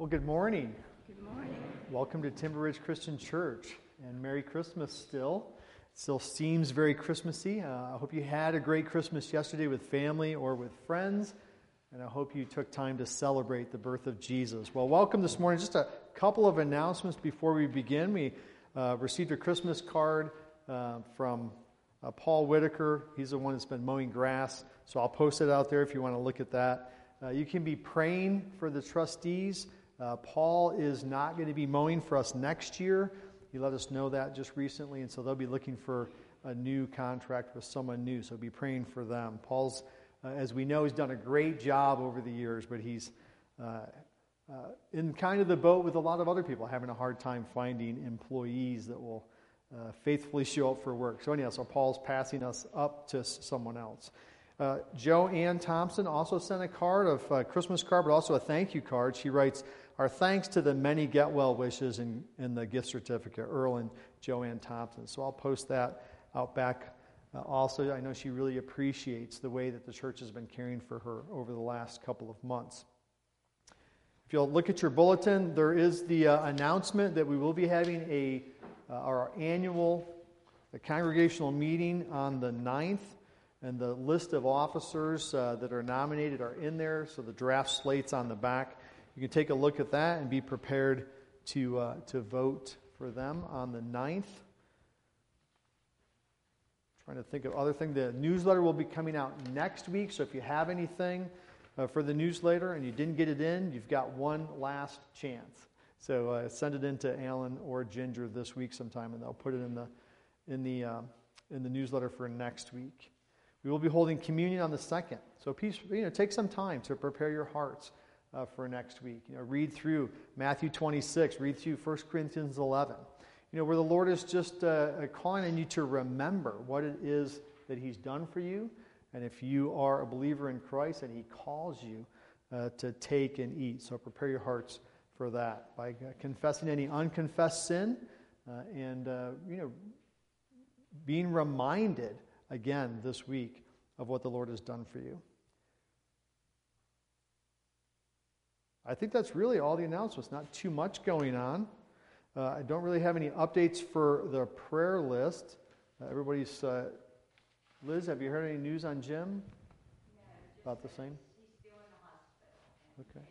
Well, good morning. Good morning. Welcome to Timber Ridge Christian Church, and Merry Christmas still. It still seems very Christmassy. I hope you had a great Christmas yesterday with family or with friends, and I hope you took time to celebrate the birth of Jesus. Well, welcome this morning. Just a couple of announcements before we begin. We received a Christmas card from Paul Whitaker. He's the one that's been mowing grass, so I'll post it out there if you want to look at that. You can be praying for the trustees. Paul is not going to be mowing for us next year. He let us know that just recently, and so they'll be looking for a new contract with someone new, so be praying for them. Paul's, as we know, he's done a great job over the years, but he's in kind of the boat with a lot of other people, having a hard time finding employees that will faithfully show up for work. So anyhow, so Paul's passing us up to someone else. Joanne Thompson also sent a card, a Christmas card, but also a thank you card. She writes, "Our thanks to the many get well wishes in the gift certificate, Earl and Joanne Thompson." So I'll post that out back. Also, I know she really appreciates the way that the church has been caring for her over the last couple of months. If you'll look at your bulletin, there is the announcement that we will be having our annual congregational meeting on the 9th. And the list of officers that are nominated are in there, so the draft slate's on the back. You can take a look at that and be prepared to vote for them on the 9th. Trying to think of other things. The newsletter will be coming out next week, so if you have anything for the newsletter and you didn't get it in, you've got one last chance. So send it in to Alan or Ginger this week sometime, and they'll put it in the newsletter for next week. We will be holding communion on the 2nd. So please, take some time to prepare your hearts for next week. Read through Matthew 26, read through 1 Corinthians 11. Where the Lord is just calling on you to remember what it is that He's done for you. And if you are a believer in Christ, and He calls you to take and eat. So prepare your hearts for that by confessing any unconfessed sin and being reminded again this week of what the Lord has done for you. I think that's really all the announcements. Not too much going on. I don't really have any updates for the prayer list. Everybody's... Liz, have you heard any news on Jim? No, about the same? He's still in the hospital. Okay.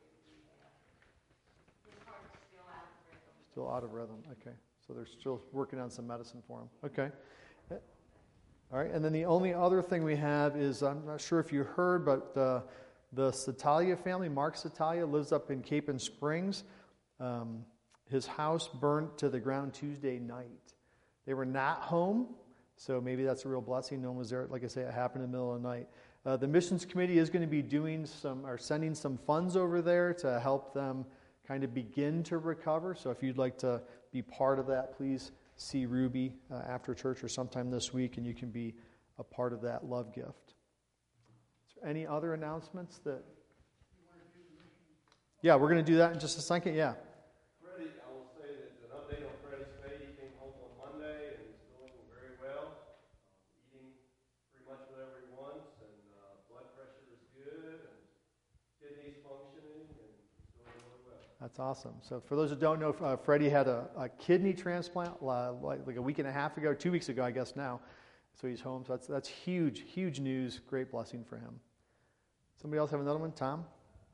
His heart's still out of rhythm. Still out of rhythm. Okay. So they're still working on some medicine for him. Okay. All right. And then the only other thing we have is, I'm not sure if you heard, but the Satalia family, Mark Satalia, lives up in Capon Springs. His house burnt to the ground Tuesday night. They were not home, so maybe that's a real blessing. No one was there. Like I say, it happened in the middle of the night. The missions committee is going to be sending some funds over there to help them kind of begin to recover. So if you'd like to be part of that, please see Ruby after church or sometime this week, and you can be a part of that love gift. Is there any other announcements that? Yeah, we're going to do that in just a second. Yeah. Freddie, I will say that an update on Freddie's fate. He came home on Monday and he's doing very well. Eating pretty much whatever he wants, and blood pressure is good, and kidneys functioning, and he's doing really well. That's awesome. So for those who don't know, Freddie had a kidney transplant like a week and a half ago, 2 weeks ago, I guess now. So he's home. So that's huge, huge news. Great blessing for him. Somebody else have another one? Tom?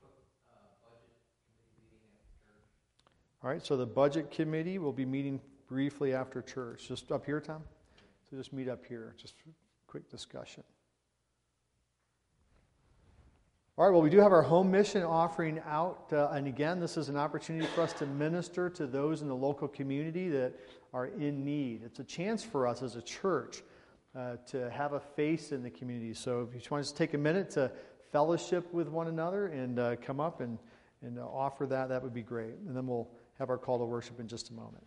All right, so the budget committee will be meeting briefly after church. Just up here, Tom? So just meet up here. Just a quick discussion. All right, well, we do have our home mission offering out. And again, this is an opportunity for us to minister to those in the local community that are in need. It's a chance for us as a church to have a face in the community. So if you just want to take a minute to fellowship with one another and come up and offer that would be great. And then we'll have our call to worship in just a moment.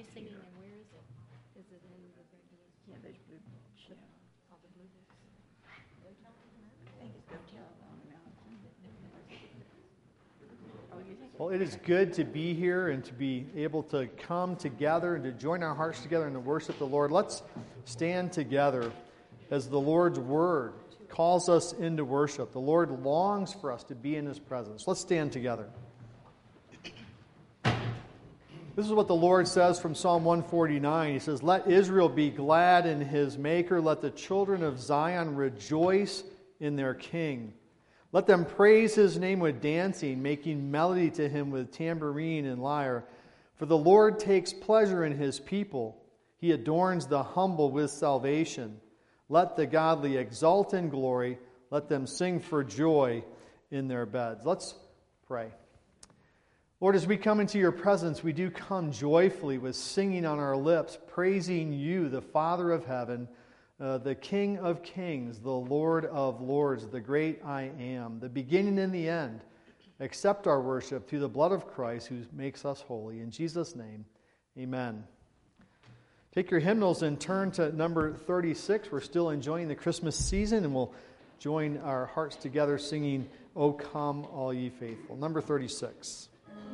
we singing and where is it? Is it in the regular? Yeah, there's blue books, yeah. All the blue books? I think it's Go Tell on the Mountain. Oh, you think? Well, it is good to be here and to be able to come together and to join our hearts together and to worship the Lord. Let's stand together as the Lord's Word calls us into worship. The Lord longs for us to be in His presence. Let's stand together. This is what the Lord says from Psalm 149. He says, "Let Israel be glad in his Maker. Let the children of Zion rejoice in their King. Let them praise His name with dancing, making melody to Him with tambourine and lyre. For the Lord takes pleasure in His people. He adorns the humble with salvation. Let the godly exult in glory. Let them sing for joy in their beds." Let's pray. Lord, as we come into Your presence, we do come joyfully with singing on our lips, praising You, the Father of heaven, the King of kings, the Lord of lords, the great I Am, the beginning and the end. Accept our worship through the blood of Christ who makes us holy. In Jesus' name, amen. Take your hymnals and turn to number 36. We're still enjoying the Christmas season, and we'll join our hearts together singing, "O Come, All Ye Faithful." Number 36.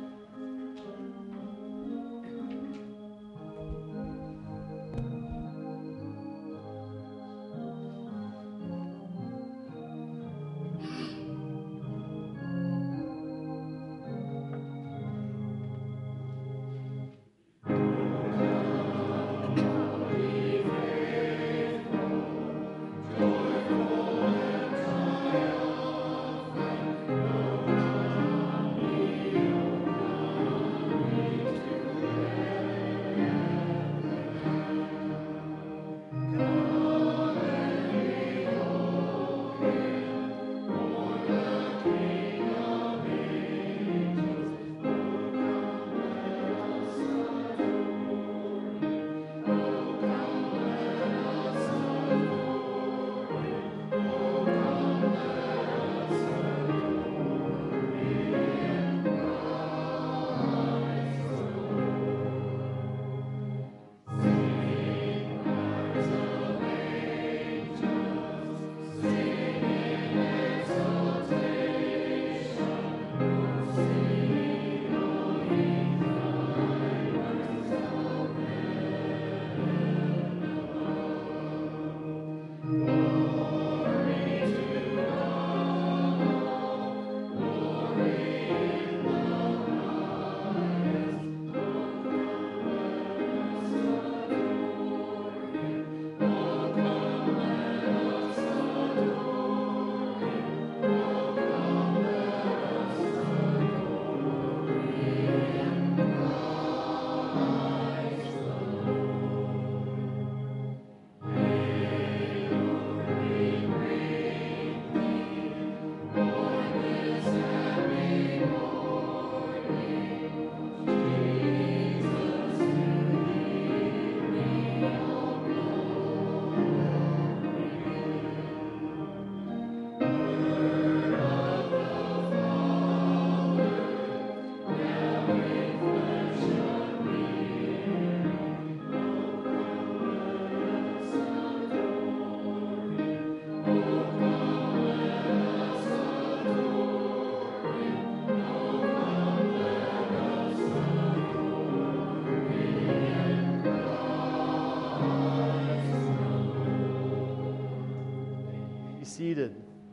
Seated.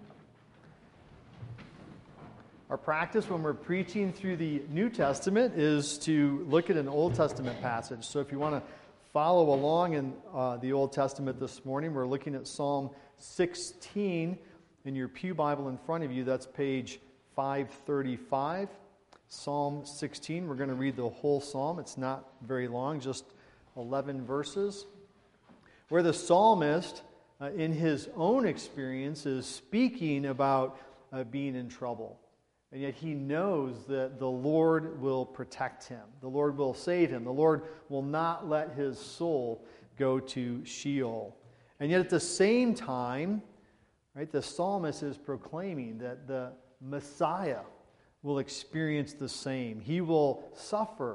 Our practice when we're preaching through the New Testament is to look at an Old Testament passage. So if you want to follow along in the Old Testament this morning, we're looking at Psalm 16 in your pew Bible in front of you. That's page 535. Psalm 16. We're going to read the whole psalm. It's not very long, just 11 verses, where the psalmist in his own experience is speaking about being in trouble. And yet he knows that the Lord will protect him. The Lord will save him. The Lord will not let his soul go to Sheol. And yet at the same time, right, the psalmist is proclaiming that the Messiah will experience the same. He will suffer.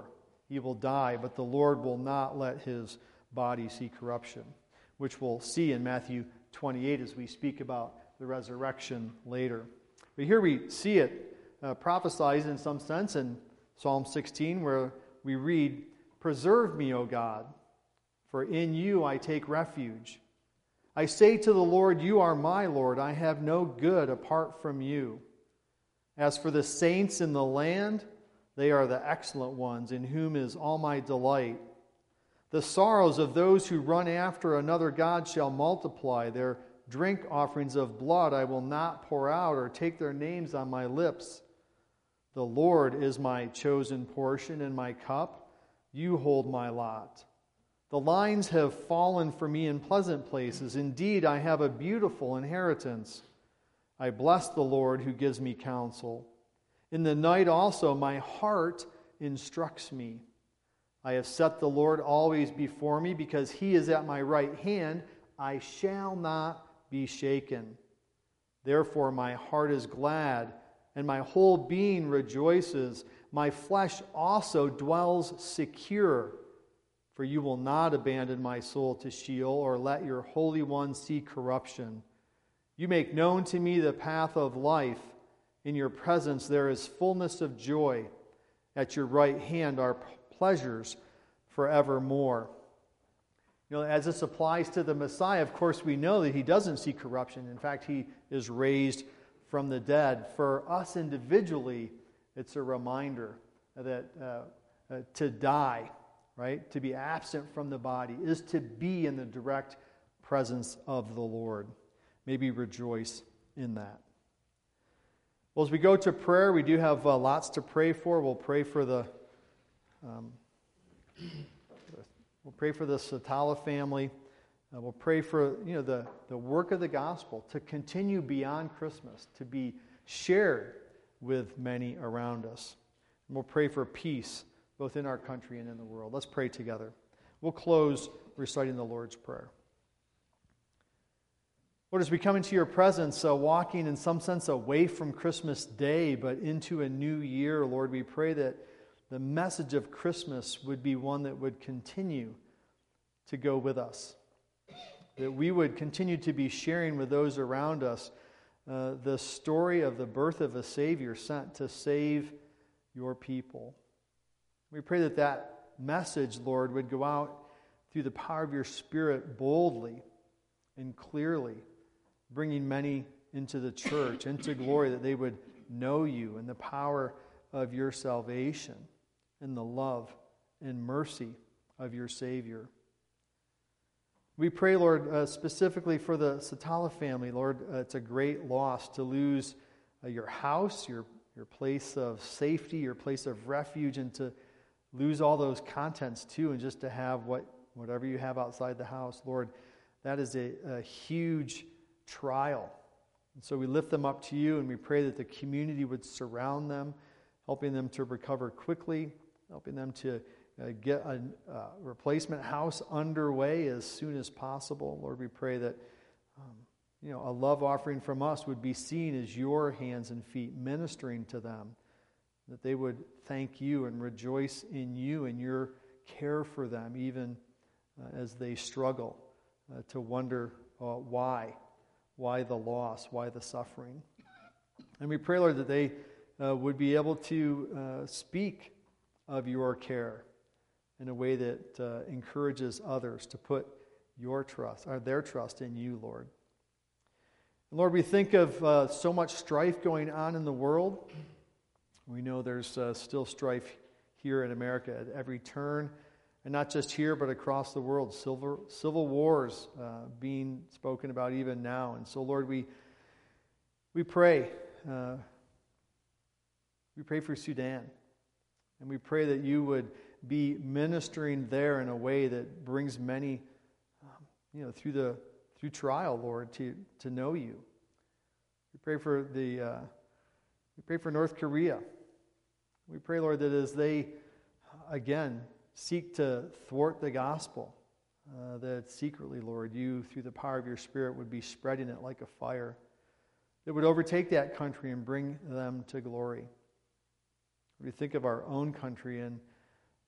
he will die, but the Lord will not let his body see corruption, which we'll see in Matthew 28 as we speak about the resurrection later. But here we see it prophesied in some sense in Psalm 16, where we read, "Preserve me, O God, for in you I take refuge. I say to the Lord, you are my Lord. I have no good apart from you. As for the saints in the land, they are the excellent ones, in whom is all my delight. The sorrows of those who run after another god shall multiply. Their drink offerings of blood I will not pour out, or take their names on my lips. The Lord is my chosen portion and my cup. You hold my lot. The lines have fallen for me in pleasant places. Indeed, I have a beautiful inheritance. I bless the Lord who gives me counsel. In the night also my heart instructs me. I have set the Lord always before me, because he is at my right hand. I shall not be shaken. Therefore my heart is glad, and my whole being rejoices. My flesh also dwells secure, for you will not abandon my soul to Sheol, or let your Holy One see corruption. You make known to me the path of life. In your presence there is fullness of joy. At your right hand are pleasures forevermore." You know, as this applies to the Messiah, of course, we know that he doesn't see corruption. In fact, he is raised from the dead. For us individually, it's a reminder that to die, right, to be absent from the body, is to be in the direct presence of the Lord. Maybe rejoice in that. Well, as we go to prayer, we do have lots to pray for. We'll pray for the Satala family. We'll pray for the work of the gospel to continue beyond Christmas, to be shared with many around us. And we'll pray for peace both in our country and in the world. Let's pray together. We'll close reciting the Lord's Prayer. Lord, as we come into your presence, walking in some sense away from Christmas Day, but into a new year, Lord, we pray that the message of Christmas would be one that would continue to go with us, that we would continue to be sharing with those around us the story of the birth of a Savior sent to save your people. We pray that that message, Lord, would go out through the power of your Spirit boldly and clearly, bringing many into the church, into glory, that they would know you and the power of your salvation and the love and mercy of your Savior. We pray, Lord, specifically for the Satala family. Lord, it's a great loss to lose your house, your place of safety, your place of refuge, and to lose all those contents too, and just to have whatever you have outside the house. Lord, that is a huge trial. And so we lift them up to you, and we pray that the community would surround them, helping them to recover quickly, helping them to get a replacement house underway as soon as possible. Lord, we pray that a love offering from us would be seen as your hands and feet ministering to them, that they would thank you and rejoice in you and your care for them, even as they struggle to wonder why the loss, why the suffering. And we pray, Lord, that they would be able to speak of your care in a way that encourages others to put their trust in you, Lord. And Lord, we think of so much strife going on in the world. We know there's still strife here in America at every turn, and not just here, but across the world. Civil wars being spoken about even now. And so, Lord, we pray. We pray for Sudan, and we pray that you would be ministering there in a way that brings many, through trial, Lord, to know you. We pray for North Korea. We pray, Lord, that as they again seek to thwart the gospel, that secretly, Lord, you, through the power of your Spirit, would be spreading it like a fire that would overtake that country and bring them to glory. We think of our own country, and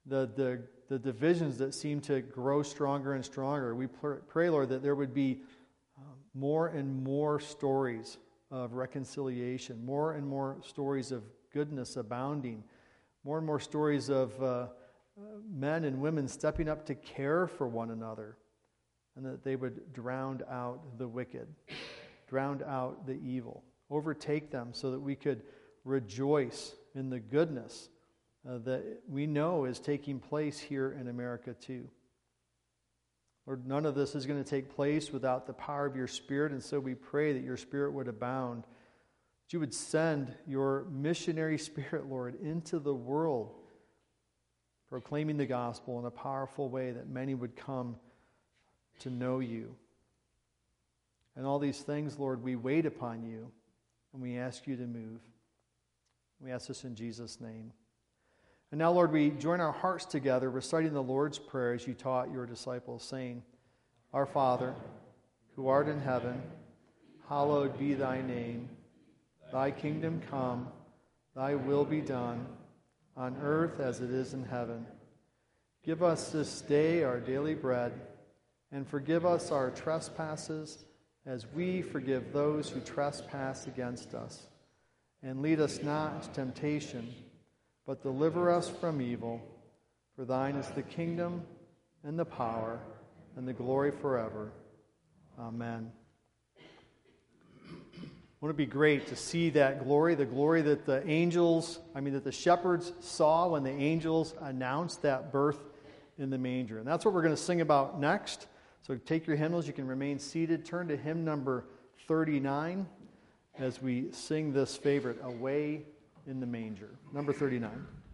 the divisions that seem to grow stronger and stronger. We pray, Lord, that there would be more and more stories of reconciliation, more and more stories of goodness abounding, more and more stories of men and women stepping up to care for one another, and that they would drown out the wicked, drown out the evil, overtake them so that we could rejoice in the goodness that we know is taking place here in America too. Lord, none of this is going to take place without the power of your Spirit, and so we pray that your Spirit would abound, that you would send your missionary spirit, Lord, into the world, proclaiming the gospel in a powerful way that many would come to know you. And all these things, Lord, we wait upon you, and we ask you to move. We ask this in Jesus' name. And now, Lord, we join our hearts together reciting the Lord's Prayer as you taught your disciples, saying, Our Father, who art in heaven, hallowed be thy name. Thy kingdom come, thy will be done, on earth as it is in heaven. Give us this day our daily bread, and forgive us our trespasses as we forgive those who trespass against us. And lead us not into temptation, but deliver us from evil. For thine is the kingdom, and the power, and the glory forever. Amen. Wouldn't it be great to see that glory, the glory that that the shepherds saw when the angels announced that birth in the manger. And that's what we're going to sing about next. So take your hymnals, you can remain seated. Turn to hymn number 39 as we sing this favorite, Away in the Manger. Number 39.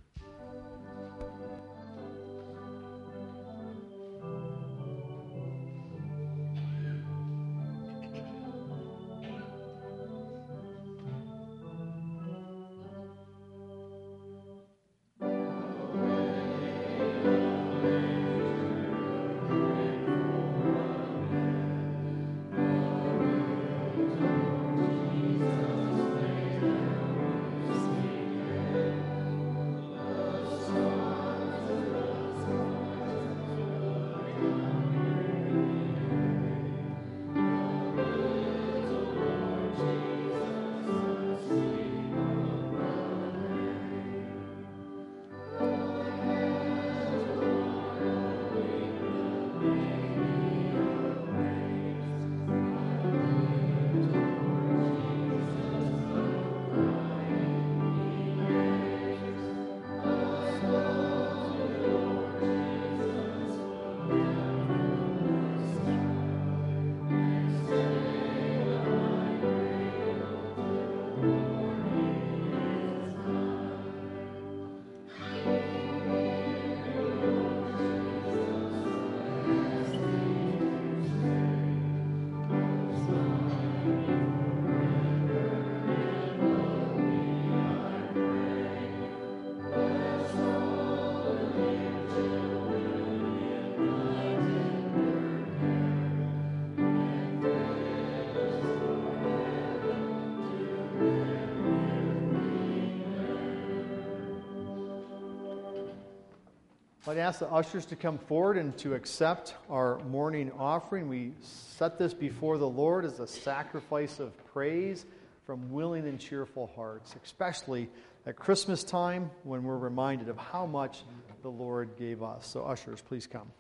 I'd ask the ushers to come forward and to accept our morning offering. We set this before the Lord as a sacrifice of praise from willing and cheerful hearts, especially at Christmas time when we're reminded of how much the Lord gave us. So ushers, please come.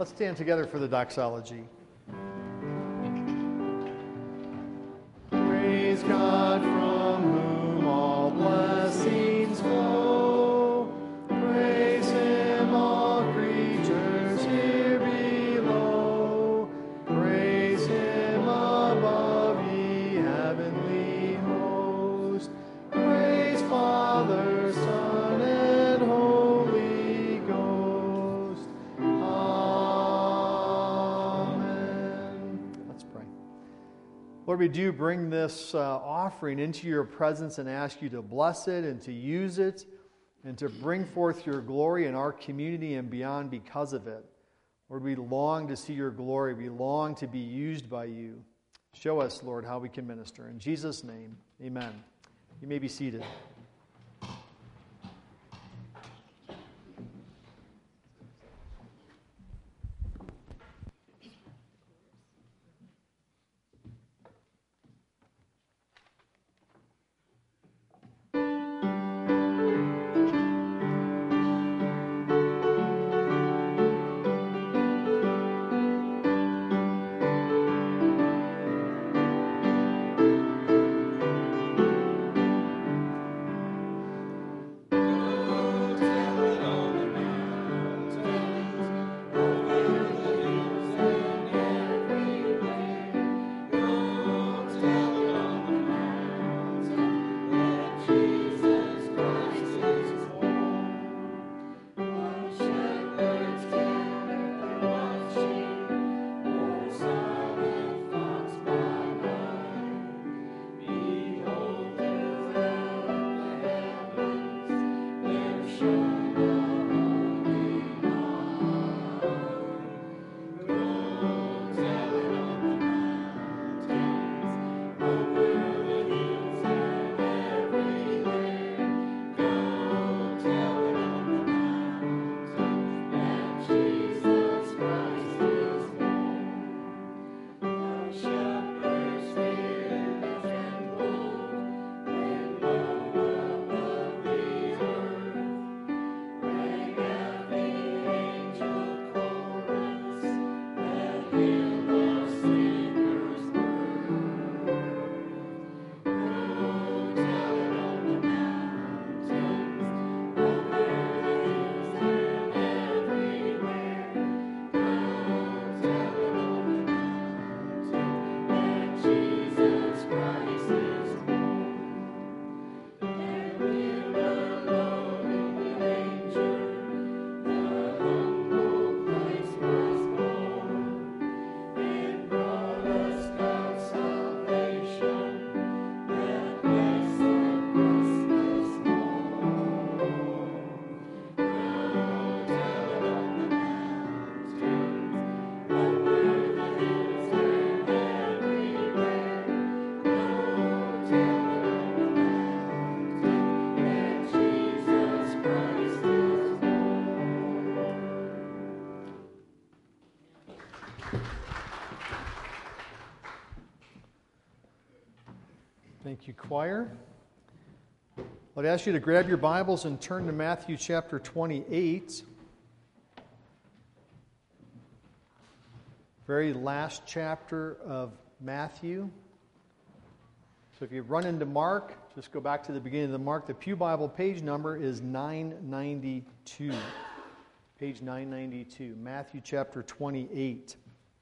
Let's stand together for the doxology. Praise God from whom all blessings flow. Praise Him, all creatures here below. Praise Him above, ye heavenly host. Praise Father, Son, and Holy Ghost. Amen. Let's pray. Lord, we do bring this offering into your presence and ask you to bless it and to use it and to bring forth your glory in our community and beyond because of it. Lord, we long to see your glory. We long to be used by you. Show us, Lord, how we can minister. In Jesus' name, amen. You may be seated. Thank you, choir. I'd ask you to grab your Bibles and turn to Matthew chapter 28. Very last chapter of Matthew. So if you run into Mark, just go back to the beginning of the Mark. The Pew Bible page number is 992. Page 992, Matthew chapter 28.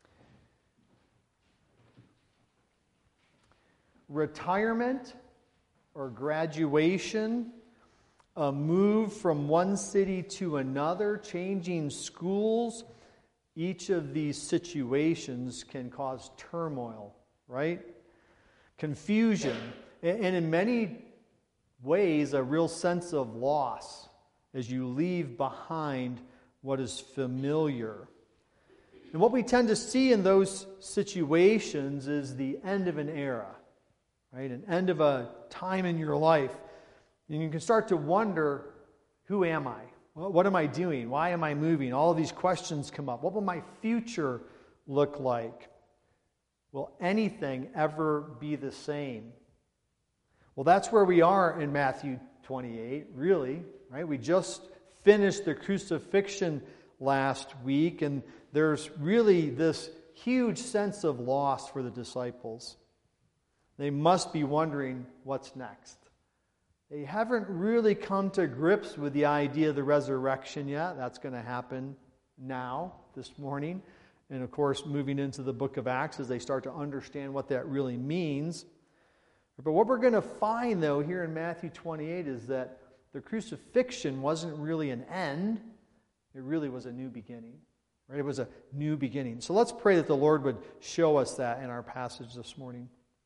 Retirement or graduation, a move from one city to another, changing schools, each of these situations can cause turmoil, right? Confusion, and in many ways, a real sense of loss as you leave behind what is familiar. And what we tend to see in those situations is the end of an era. Right, an end of a time in your life. And you can start to wonder, who am I? What am I doing? Why am I moving? All of these questions come up. What will my future look like? Will anything ever be the same? Well, that's where we are in Matthew 28, really. Right? We just finished the crucifixion last week, and there's really this huge sense of loss for the disciples. They must be wondering what's next. They haven't really come to grips with the idea of the resurrection yet. That's going to happen now, this morning. And of course, moving into the book of Acts as they start to understand what that really means. But what we're going to find, though, here in Matthew 28 is that the crucifixion wasn't really an end. It really was a new beginning. Right? It was a new beginning. So let's pray that the Lord would show us that in our passage this morning.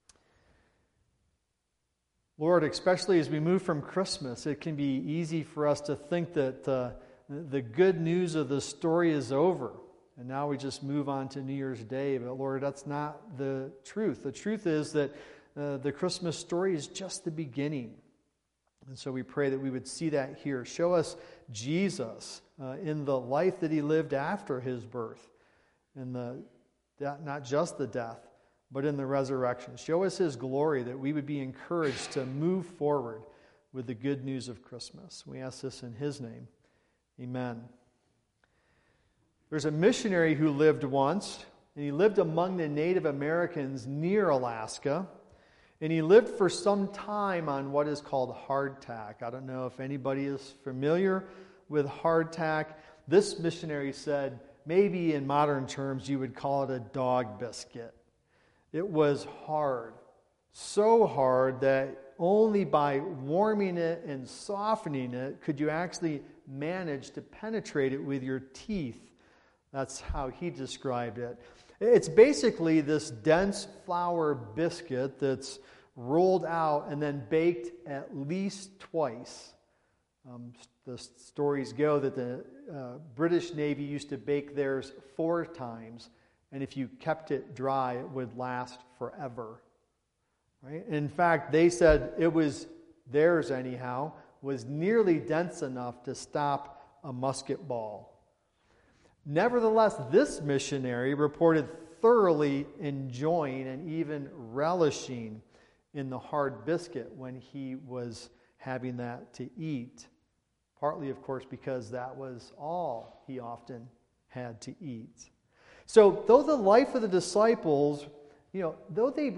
Lord, especially as we move from Christmas, it can be easy for us to think that the good news of the story is over. And now we just move on to New Year's Day. But Lord, that's not the truth. The truth is that the Christmas story is just the beginning. And so we pray that we would see that here. Show us Jesus in the life that he lived after his birth. And not just the death, but in the resurrection. Show us his glory, that we would be encouraged to move forward with the good news of Christmas. We ask this in his name. Amen. There's a missionary who lived once, and he lived among the Native Americans near Alaska, and he lived for some time on what is called hardtack. I don't know if anybody is familiar with hardtack. This missionary said, maybe in modern terms you would call it a dog biscuit. It was hard, so hard that only by warming it and softening it could you actually manage to penetrate it with your teeth. That's how he described it. It's basically this dense flour biscuit that's rolled out and then baked at least twice. The stories go that the British Navy used to bake theirs 4 times, and if you kept it dry, it would last forever. Right? In fact, they said it was theirs anyhow, was nearly dense enough to stop a musket ball. Nevertheless, this missionary reported thoroughly enjoying and even relishing in the hard biscuit when he was having that to eat. Partly, of course, because that was all he often had to eat. So, though the life of the disciples, though they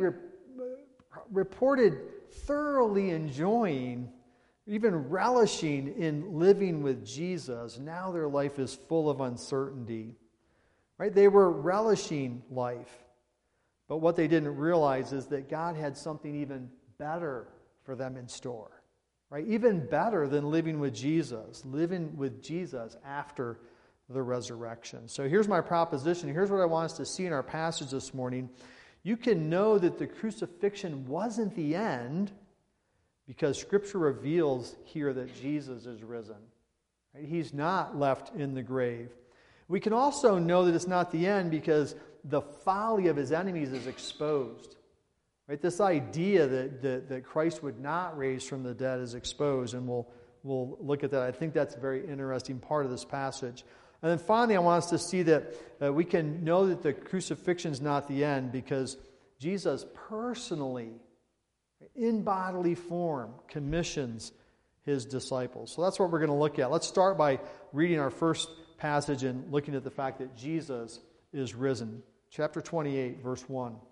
reported thoroughly enjoying, even relishing in living with Jesus, now their life is full of uncertainty. Right? They were relishing life. But what they didn't realize is that God had something even better for them in store. Right? Even better than living with Jesus after the resurrection. So here's my proposition. Here's what I want us to see in our passage this morning. You can know that the crucifixion wasn't the end because Scripture reveals here that Jesus is risen. Right? He's not left in the grave. We can also know that it's not the end because the folly of his enemies is exposed. Right? This idea that Christ would not raise from the dead is exposed, and we'll look at that. I think that's a very interesting part of this passage. And then finally, I want us to see that we can know that the crucifixion is not the end because Jesus personally, in bodily form, commissions his disciples. So that's what we're going to look at. Let's start by reading our first passage and looking at the fact that Jesus is risen. Chapter 28, verse 1. It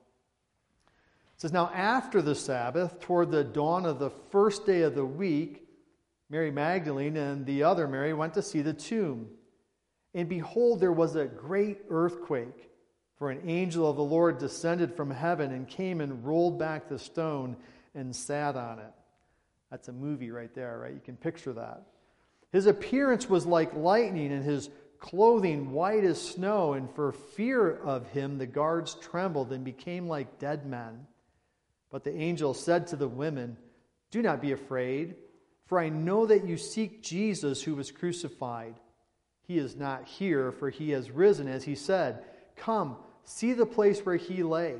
says, "Now after the Sabbath, toward the dawn of the first day of the week, Mary Magdalene and the other Mary went to see the tomb. And behold, there was a great earthquake, for an angel of the Lord descended from heaven and came and rolled back the stone and sat on it." That's a movie right there, right? You can picture that. "His appearance was like lightning, and his clothing white as snow, and for fear of him the guards trembled and became like dead men. But the angel said to the women, 'Do not be afraid, for I know that you seek Jesus who was crucified. He is not here, for he has risen, as he said. Come, see the place where he lay.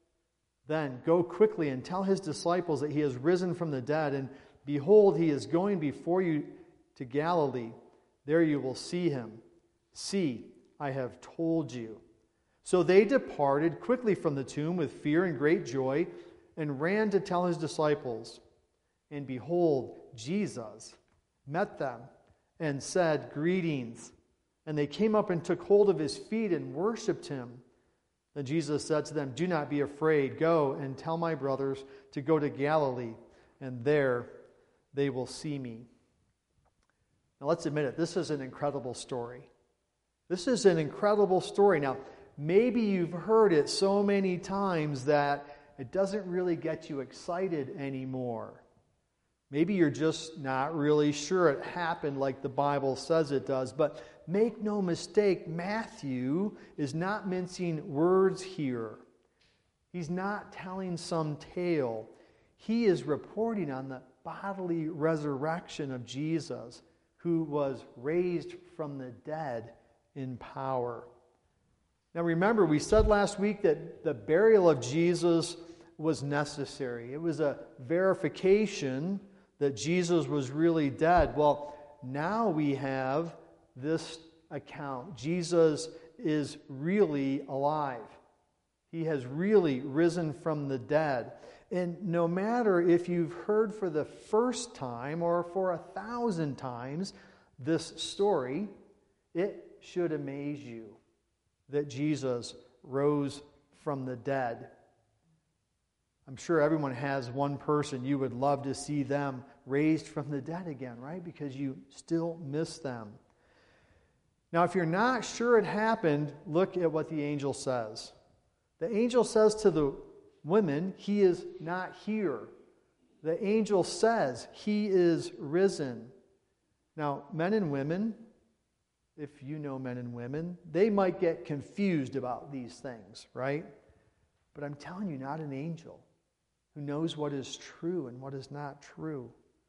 Then go quickly and tell his disciples that he has risen from the dead, and behold, he is going before you to Galilee. There you will see him. See, I have told you.' So they departed quickly from the tomb with fear and great joy, and ran to tell his disciples. And behold, Jesus met them and said, 'Greetings.' And they came up and took hold of his feet and worshipped him. Then Jesus said to them, "Do not be afraid. Go and tell my brothers to go to Galilee, and there they will see me." Now let's admit it, this is an incredible story. This is an incredible story. Now, maybe you've heard it so many times that it doesn't really get you excited anymore. Maybe you're just not really sure it happened like the Bible says it does. But make no mistake, Matthew is not mincing words here. He's not telling some tale. He is reporting on the bodily resurrection of Jesus, who was raised from the dead in power. Now remember, we said last week that the burial of Jesus was necessary. It was a verification that Jesus was really dead. Well, now we have this account. Jesus is really alive. He has really risen from the dead. And no matter if you've heard for the first time or for 1,000 times this story, it should amaze you that Jesus rose from the dead. I'm sure everyone has one person you would love to see them raised from the dead again, right? Because you still miss them. Now, if you're not sure it happened, look at what the angel says. The angel says to the women, "He is not here." The angel says, "He is risen." Now, men and women, if you know men and women, they might get confused about these things, right? But I'm telling you, not an angel who knows what is true and what is not true.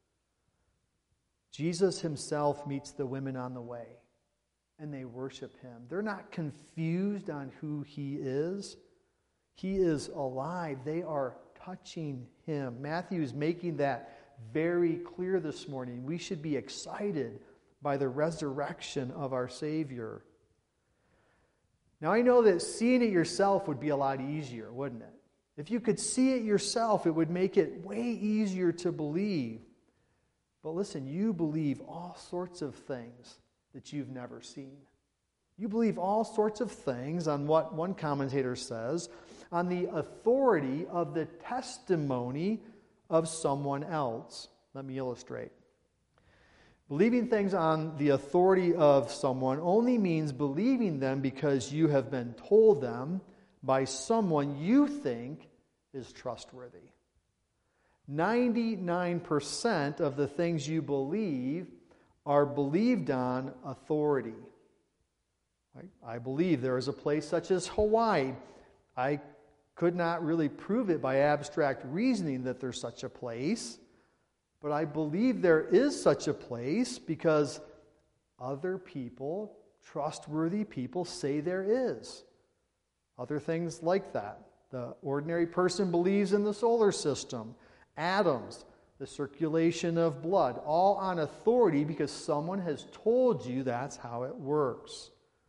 Jesus himself meets the women on the way, and they worship him. They're not confused on who he is. He is alive. They are touching him. Matthew is making that very clear this morning. We should be excited by the resurrection of our Savior. Now, I know that seeing it yourself would be a lot easier, wouldn't it? If you could see it yourself, it would make it way easier to believe. But listen, you believe all sorts of things that you've never seen. You believe all sorts of things on what one commentator says, on the authority of the testimony of someone else. Let me illustrate. Believing things on the authority of someone only means believing them because you have been told them by someone you think is trustworthy. 99% of the things you believe are believed on authority. I believe there is a place such as Hawaii. I could not really prove it by abstract reasoning that there's such a place, but I believe there is such a place because other people, trustworthy people, say there is. Other things like that. The ordinary person believes in the solar system, atoms, the circulation of blood, all on authority because someone has told you that's how it works.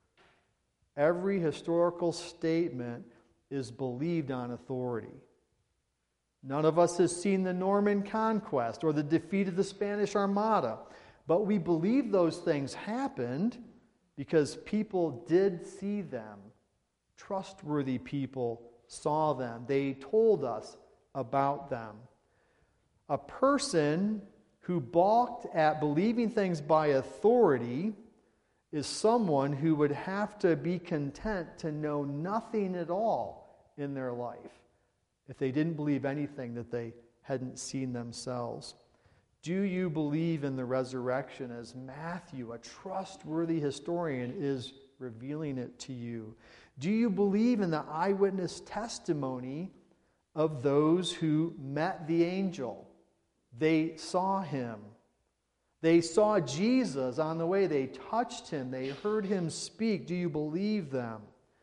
Every historical statement is believed on authority. None of us has seen the Norman Conquest or the defeat of the Spanish Armada, but we believe those things happened because people did see them. Trustworthy people saw them. They told us about them. A person who balked at believing things by authority is someone who would have to be content to know nothing at all in their life if they didn't believe anything that they hadn't seen themselves. Do you believe in the resurrection as Matthew, a trustworthy historian, is revealing it to you? Do you believe in the eyewitness testimony of those who met the angel? They saw him. They saw Jesus on the way. They touched him. They heard him speak. Do you believe them?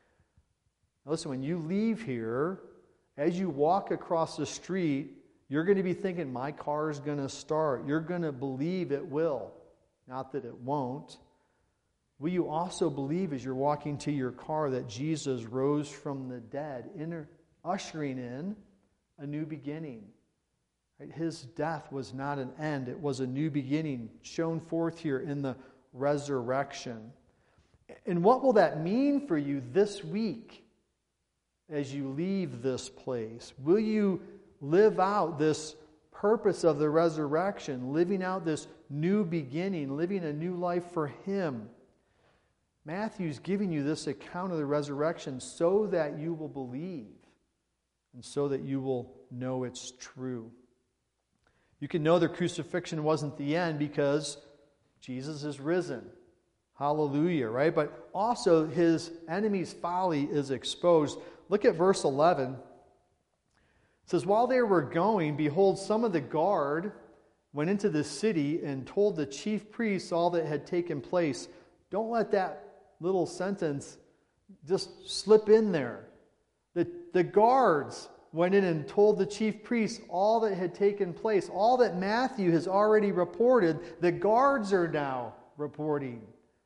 Now listen, when you leave here, as you walk across the street, you're going to be thinking, my car is going to start. You're going to believe it will. Not that it won't. Will you also believe as you're walking to your car that Jesus rose from the dead, ushering in a new beginning? Right? His death was not an end. It was a new beginning shown forth here in the resurrection. And what will that mean for you this week as you leave this place? Will you live out this purpose of the resurrection, living out this new beginning, living a new life for Him? Matthew's giving you this account of the resurrection so that you will believe and so that you will know it's true. You can know the crucifixion wasn't the end because Jesus is risen. Hallelujah, right? But also His enemy's folly is exposed. Look at verse 11. It says, while they were going, behold, some of the guard went into the city and told the chief priests all that had taken place. Don't let that little sentence just slip in there. The guards went in and told the chief priests all that had taken place. All that Matthew has already reported, the guards are now reporting.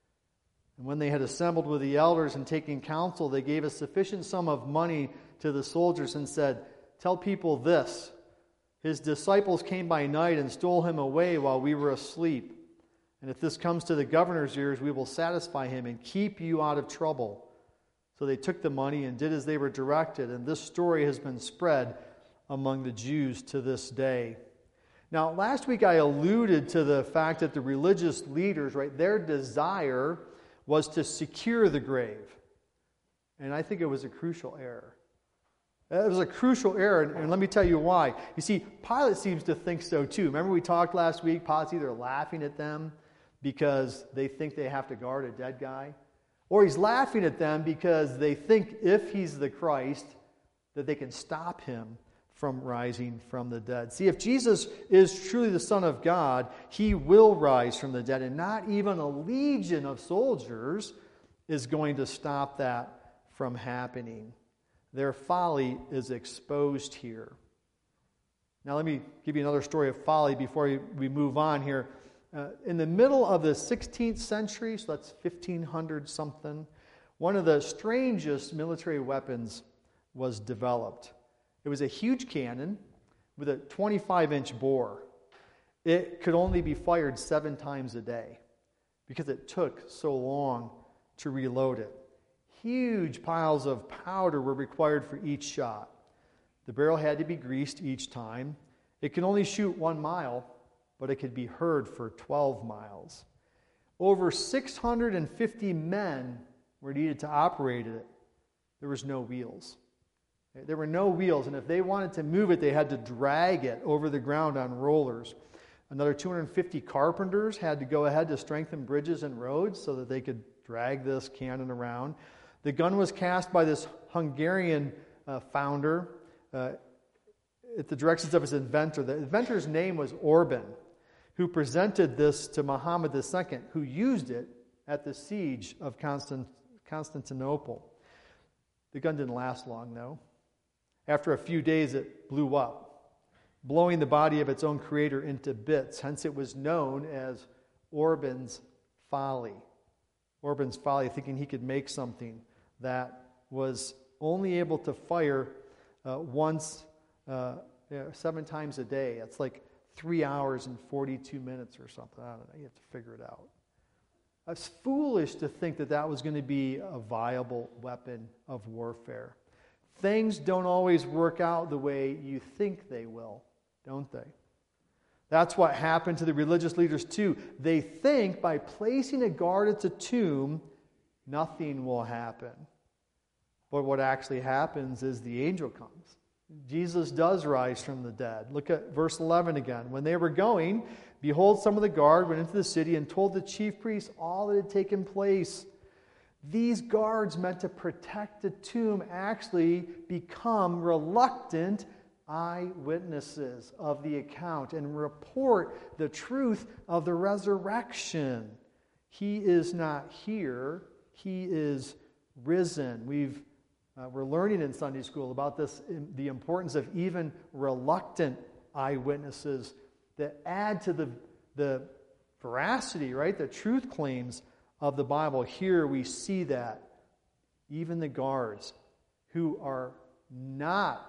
And when they had assembled with the elders and taken counsel, they gave a sufficient sum of money to the soldiers and said, tell people this, his disciples came by night and stole him away while we were asleep. And if this comes to the governor's ears, we will satisfy him and keep you out of trouble. So they took the money and did as they were directed, and this story has been spread among the Jews to this day. Now, last week I alluded to the fact that the religious leaders, right, their desire was to secure the grave. And I think it was a crucial error. It was a crucial error, and let me tell you why. You see, Pilate seems to think so too. Remember we talked last week, Pilate's either laughing at them because they think they have to guard a dead guy, or he's laughing at them because they think if he's the Christ, that they can stop him from rising from the dead. See, if Jesus is truly the Son of God, He will rise from the dead, and not even a legion of soldiers is going to stop that from happening. Their folly is exposed here. Now let me give you another story of folly before we move on here. In the middle of the 16th century, so that's 1500 something, one of the strangest military weapons was developed. It was a huge cannon with a 25-inch bore. It could only be fired 7 times a day because it took so long to reload it. Huge piles of powder were required for each shot. The barrel had to be greased each time. It could only shoot 1 mile, but it could be heard for 12 miles. Over 650 men were needed to operate it. There was no wheels. There were no wheels, and if they wanted to move it, they had to drag it over the ground on rollers. Another 250 carpenters had to go ahead to strengthen bridges and roads so that they could drag this cannon around. The gun was cast by this Hungarian founder at the directions of his inventor. The inventor's name was Orban, who presented this to Muhammad II, who used it at the siege of Constantinople. The gun didn't last long, though. After a few days, it blew up, blowing the body of its own creator into bits. Hence, it was known as Orban's folly. Orban's folly, thinking he could make something that was only able to fire once, 7 times a day. That's like 3 hours and 42 minutes or something. I don't know. You have to figure it out. It's foolish to think that that was going to be a viable weapon of warfare. Things don't always work out the way you think they will, don't they? That's what happened to the religious leaders too. They think by placing a guard at the tomb, nothing will happen. But what actually happens is the angel comes. Jesus does rise from the dead. Look at verse 11 again. When they were going, behold, some of the guard went into the city and told the chief priests all that had taken place. These guards meant to protect the tomb actually become reluctant eyewitnesses of the account and report the truth of the resurrection. He is not here. He is risen. We're learning in Sunday school about this, the importance of even reluctant eyewitnesses that add to the veracity, right? The truth claims of the Bible. Here we see that even the guards who are not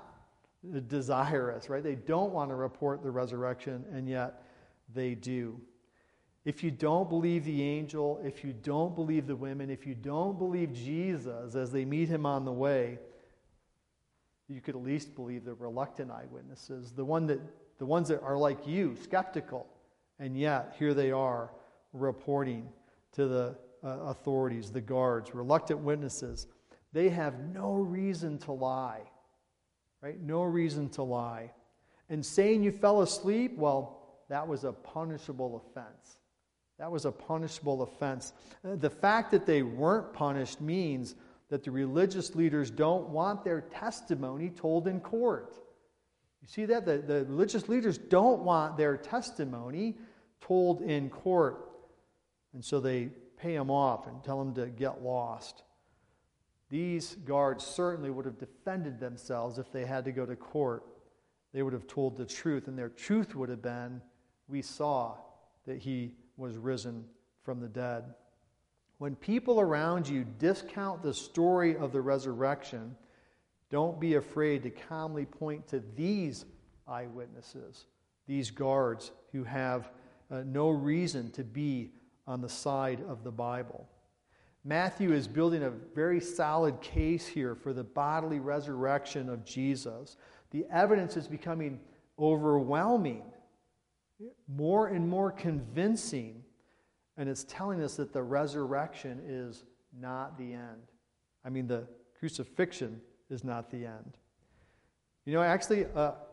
desirous, right? They don't want to report the resurrection, and yet they do. If you don't believe the angel, if you don't believe the women, if you don't believe Jesus as they meet him on the way, you could at least believe the reluctant eyewitnesses, the ones that are like you, skeptical, and yet here they are reporting to the authorities, the guards, reluctant witnesses. They have no reason to lie, right? No reason to lie. And saying you fell asleep, well, that was a punishable offense. That was a punishable offense. The fact that they weren't punished means that the religious leaders don't want their testimony told in court. You see that? The religious leaders don't want their testimony told in court. And so they pay them off and tell them to get lost. These guards certainly would have defended themselves if they had to go to court. They would have told the truth, and their truth would have been, we saw that he was risen from the dead. When people around you discount the story of the resurrection, don't be afraid to calmly point to these eyewitnesses, these guards who have no reason to be on the side of the Bible. Matthew is building a very solid case here for the bodily resurrection of Jesus. The evidence is becoming overwhelming, more and more convincing, and it's telling us that the resurrection is not the end. I mean, the crucifixion is not the end. You know, actually,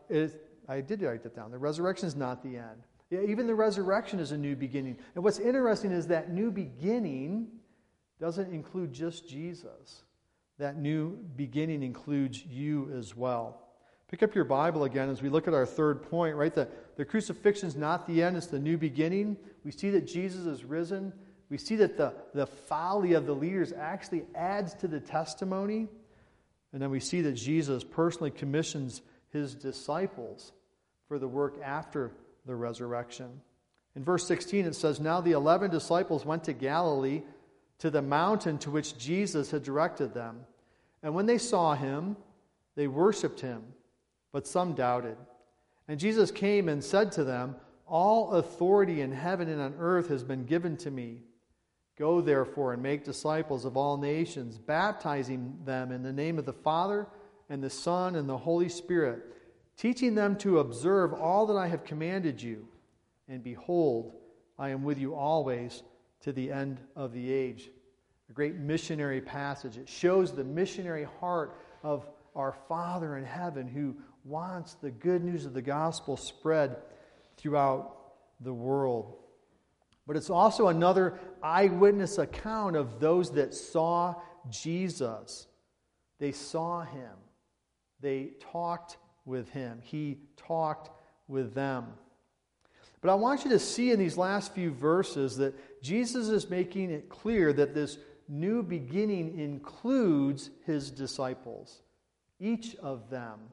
I did write that down. The resurrection is not the end. Yeah, even the resurrection is a new beginning. And what's interesting is that new beginning doesn't include just Jesus. That new beginning includes you as well. Pick up your Bible again as we look at our third point, right? The crucifixion is not the end, it's the new beginning. We see that Jesus is risen. We see that the folly of the leaders actually adds to the testimony. And then we see that Jesus personally commissions his disciples for the work after the resurrection. In verse 16 it says, "Now the 11 disciples went to Galilee, to the mountain to which Jesus had directed them. And when they saw him, they worshipped him, but some doubted. And Jesus came and said to them, 'All authority in heaven and on earth has been given to me. Go therefore and make disciples of all nations, baptizing them in the name of the Father and the Son and the Holy Spirit, teaching them to observe all that I have commanded you. And behold, I am with you always to the end of the age.'" A great missionary passage. It shows the missionary heart of our Father in heaven who wants the good news of the gospel spread throughout the world. But it's also another eyewitness account of those that saw Jesus. They saw him. They talked with him. He talked with them. But I want you to see in these last few verses that Jesus is making it clear that this new beginning includes his disciples. Each of them.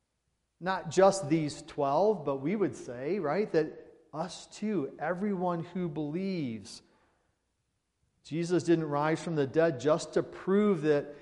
Not just these 12, but we would say, right, that us too, everyone who believes. Jesus didn't rise from the dead just to prove that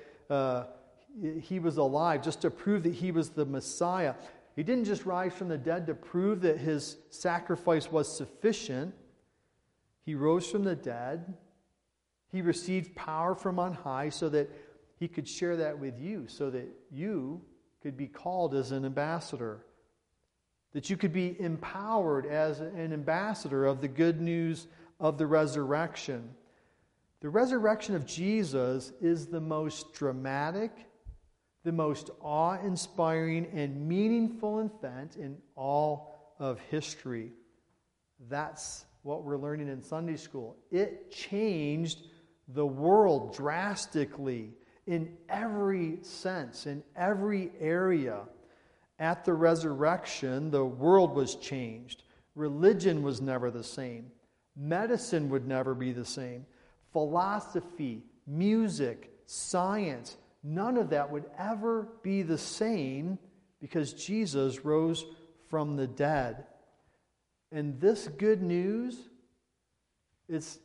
he was alive, just to prove that he was the Messiah. He didn't just rise from the dead to prove that his sacrifice was sufficient. He rose from the dead. He received power from on high so that he could share that with you, so that you could be called as an ambassador, that you could be empowered as an ambassador of the good news of the resurrection. The resurrection of Jesus is the most dramatic, the most awe-inspiring and meaningful event in all of history. That's what we're learning in Sunday school. It changed the world drastically in every sense, in every area. At the resurrection, the world was changed. Religion was never the same. Medicine would never be the same. Philosophy, music, science, none of that would ever be the same because Jesus rose from the dead. And this good news, it's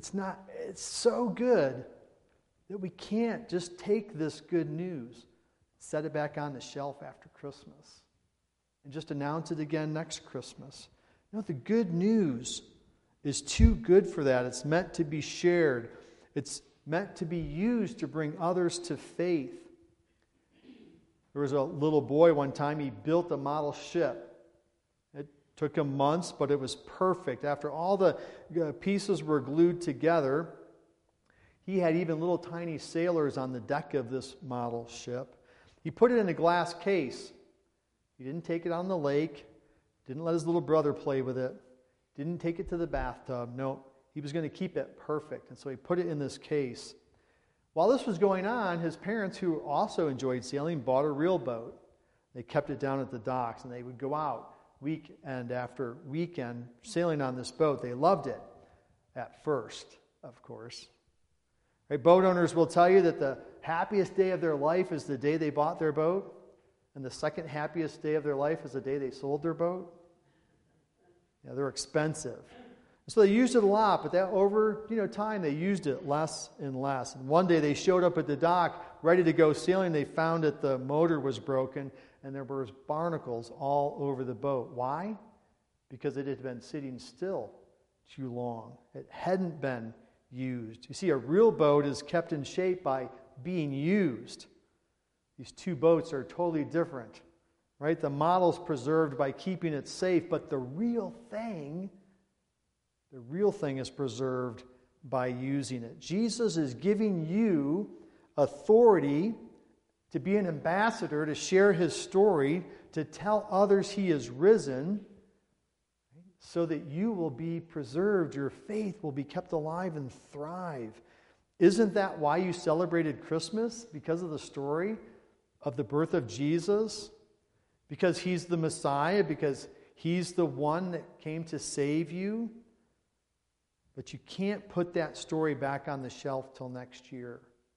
so good that we can't just take this good news, set it back on the shelf after Christmas, and just announce it again next Christmas. No, the good news is too good for that. It's meant to be shared. It's meant to be used to bring others to faith. There was a little boy one time, he built a model ship. It took him months, but it was perfect. After all the pieces were glued together, he had even little tiny sailors on the deck of this model ship. He put it in a glass case. He didn't take it on the lake, didn't let his little brother play with it, didn't take it to the bathtub. No, he was going to keep it perfect. And so he put it in this case. While this was going on, his parents, who also enjoyed sailing, bought a real boat. They kept it down at the docks, and they would go out weekend after weekend sailing on this boat. They loved it at first, of course. Right? Boat owners will tell you that the happiest day of their life is the day they bought their boat, and the second happiest day of their life is the day they sold their boat. Yeah, they're expensive. So they used it a lot, but that over time they used it less and less. And one day they showed up at the dock ready to go sailing. They found that the motor was broken and there were barnacles all over the boat. Why? Because it had been sitting still too long. It hadn't been used. You see, a real boat is kept in shape by being used. These two boats are totally different, right? The model's preserved by keeping it safe, but the real thing is preserved by using it. Jesus is giving you authority to be an ambassador, to share his story, to tell others he is risen, so that you will be preserved, your faith will be kept alive and thrive. Isn't that why you celebrated Christmas? Because of the story of the birth of Jesus? Because he's the Messiah? Because he's the one that came to save you? But you can't put that story back on the shelf till next year.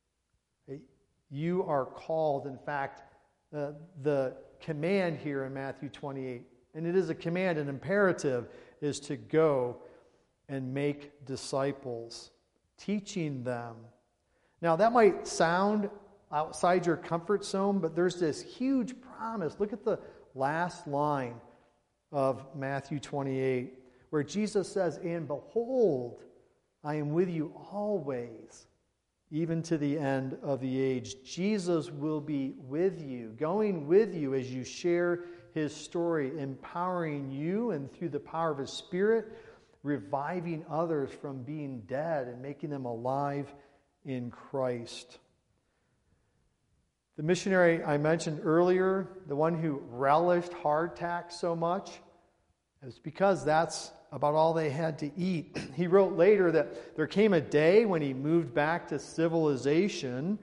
You are called, in fact, the command here in Matthew 28, and it is a command, an imperative, is to go and make disciples, teaching them. Now, that might sound outside your comfort zone, but there's this huge promise. Look at the last line of Matthew 28, where Jesus says, "And behold, I am with you always, even to the end of the age." Jesus will be with you, going with you as you share his story, empowering you, and through the power of his Spirit, reviving others from being dead and making them alive in Christ. The missionary I mentioned earlier, the one who relished hardtack so much, it was because that's about all they had to eat. He wrote later that there came a day when he moved back to civilization.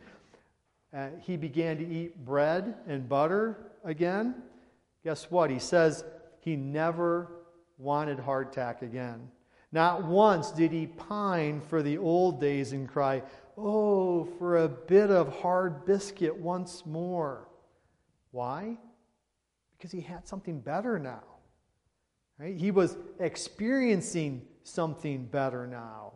He began to eat bread and butter again. Guess what? He says he never wanted hardtack again. Not once did he pine for the old days and cry, "Oh, for a bit of hard biscuit once more." Why? Because he had something better now. Right? He was experiencing something better now.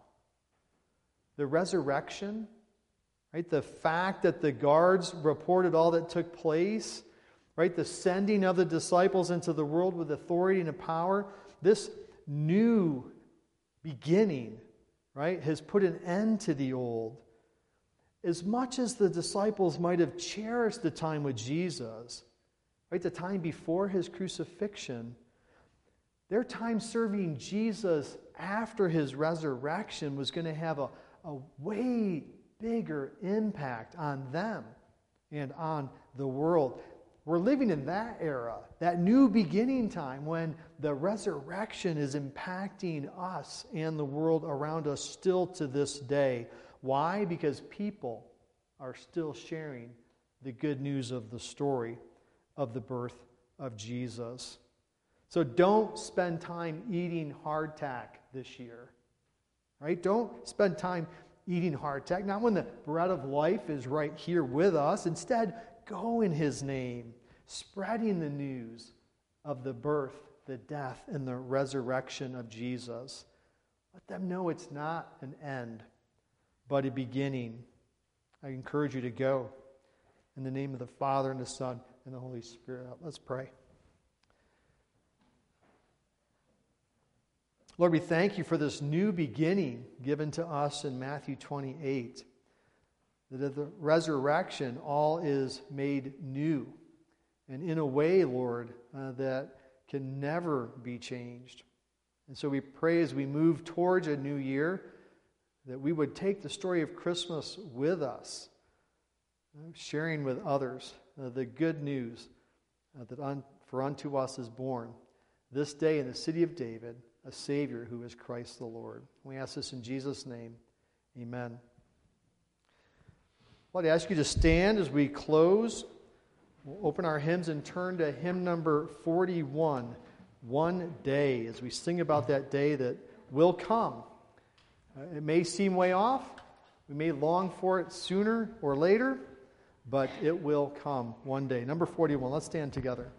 The resurrection, right? The fact that the guards reported all that took place, right? The sending of the disciples into the world with authority and power, this new beginning, right, has put an end to the old. As much as the disciples might have cherished the time with Jesus, right, the time before his crucifixion, their time serving Jesus after his resurrection was going to have a way bigger impact on them and on the world. We're living in that era, that new beginning time when the resurrection is impacting us and the world around us still to this day. Why? Because people are still sharing the good news of the story of the birth of Jesus. So don't spend time eating hardtack this year, right? Don't spend time eating hardtack, not when the bread of life is right here with us. Instead, go in his name, spreading the news of the birth, the death, and the resurrection of Jesus. Let them know it's not an end, but a beginning. I encourage you to go. In the name of the Father, and the Son, and the Holy Spirit. Let's pray. Lord, we thank you for this new beginning given to us in Matthew 28. That at the resurrection, all is made new. And in a way, Lord, that can never be changed. And so we pray as we move towards a new year that we would take the story of Christmas with us, sharing with others the good news that for unto us is born this day in the city of David a Savior who is Christ the Lord. We ask this in Jesus' name. Amen. Well, I'd ask you to stand as we close. We'll open our hymns and turn to hymn number 41, One Day, as we sing about that day that will come. It may seem way off. We may long for it sooner or later, but it will come one day. Number 41, let's stand together.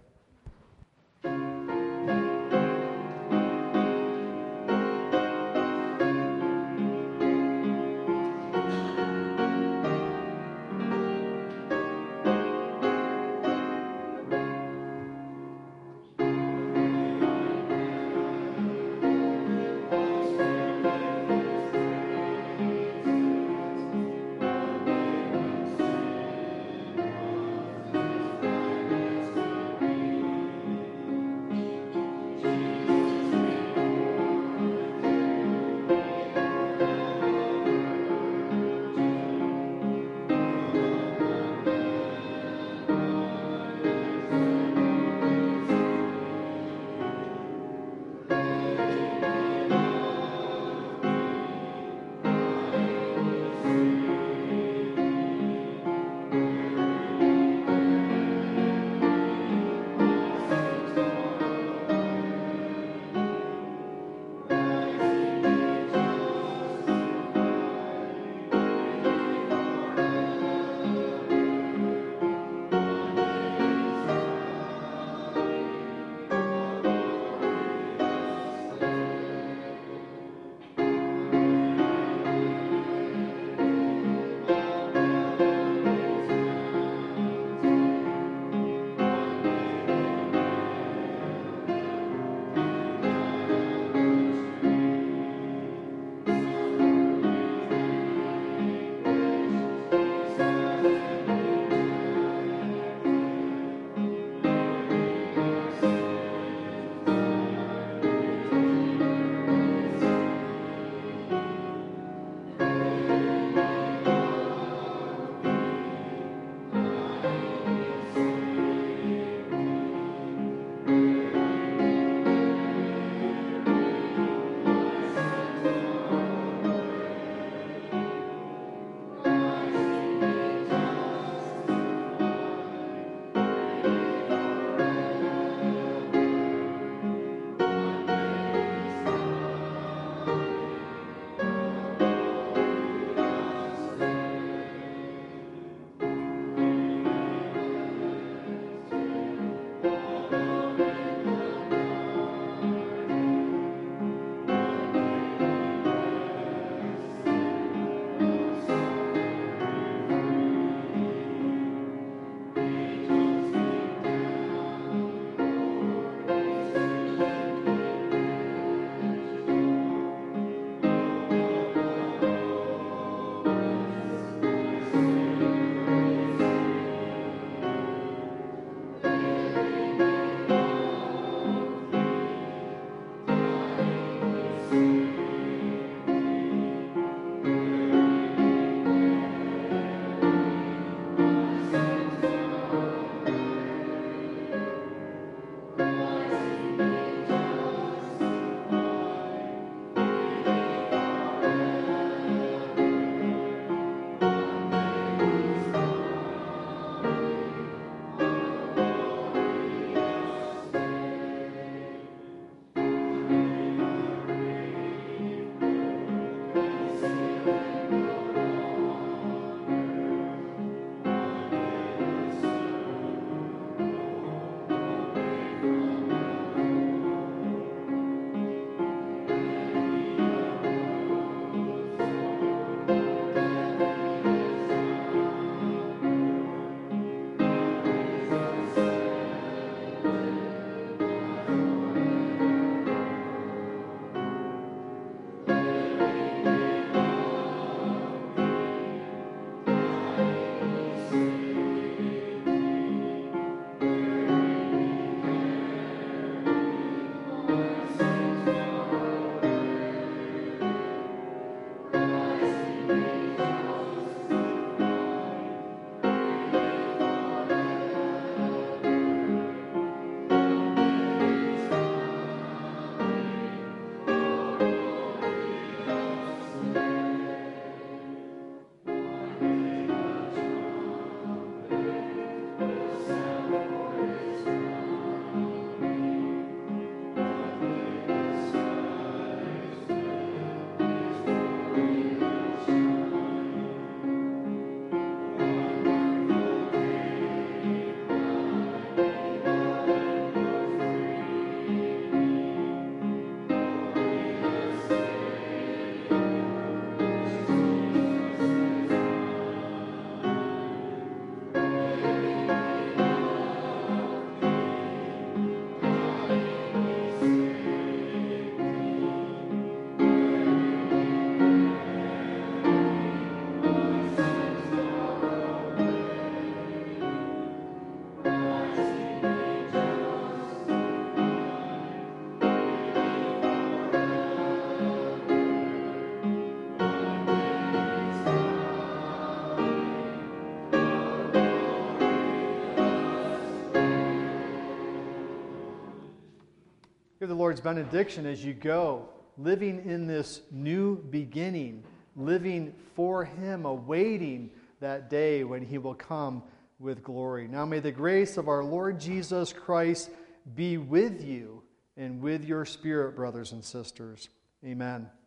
the Lord's benediction as you go, living in this new beginning, living for Him, awaiting that day when He will come with glory. Now may the grace of our Lord Jesus Christ be with you and with your spirit, brothers and sisters. Amen.